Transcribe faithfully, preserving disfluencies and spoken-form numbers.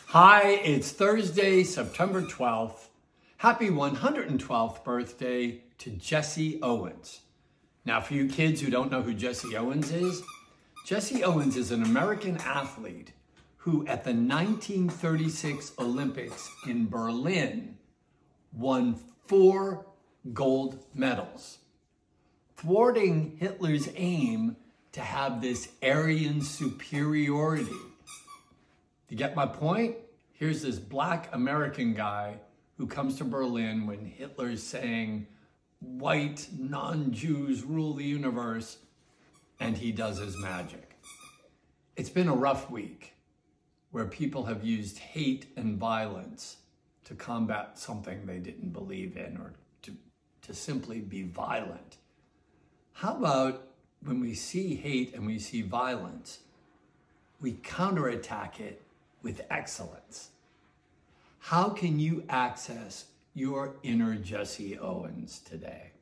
Hi, it's Thursday, September twelfth. Happy one hundred twelfth birthday to Jesse Owens. Now, for you kids who don't know who Jesse Owens is, Jesse Owens is an American athlete who at the nineteen thirty-six Olympics in Berlin won four gold medals, thwarting Hitler's aim to have this Aryan superiority. You get my point? Here's this black American guy who comes to Berlin when Hitler's saying white non-Jews rule the universe, and he does his magic. It's been a rough week where people have used hate and violence to combat something they didn't believe in or to, to simply be violent. How about when we see hate and we see violence, we counterattack it with excellence? How can you access your inner Jesse Owens today?